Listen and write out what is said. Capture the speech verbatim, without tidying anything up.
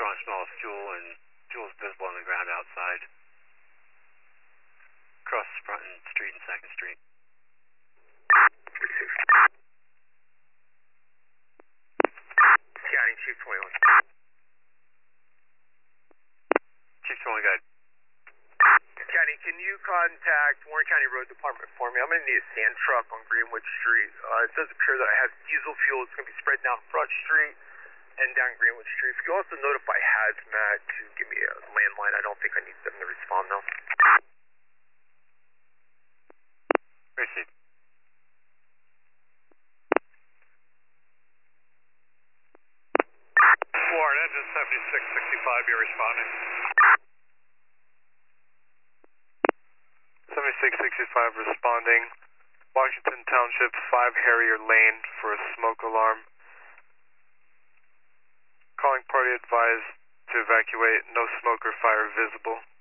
strong smell of fuel, and fuel is visible on the ground outside. Across Front and Street and Second Street. County Chief twenty-one. Chief twenty, go ahead. County, can you contact Warren County Road Department for me? I'm going to need a sand truck on Greenwood Street. Uh, it does appear that I have diesel fuel. It's going to be spread down Front Street and down Greenwood Street. If you can also notify Hazmat to give me a landline, I don't think I need them to respond though. Received. Warren, engine seventy-six sixty-five, you're responding. seventy-six sixty-five responding. Washington Township, five Harrier Lane for a smoke alarm. Calling party advised to evacuate, no smoke or fire visible.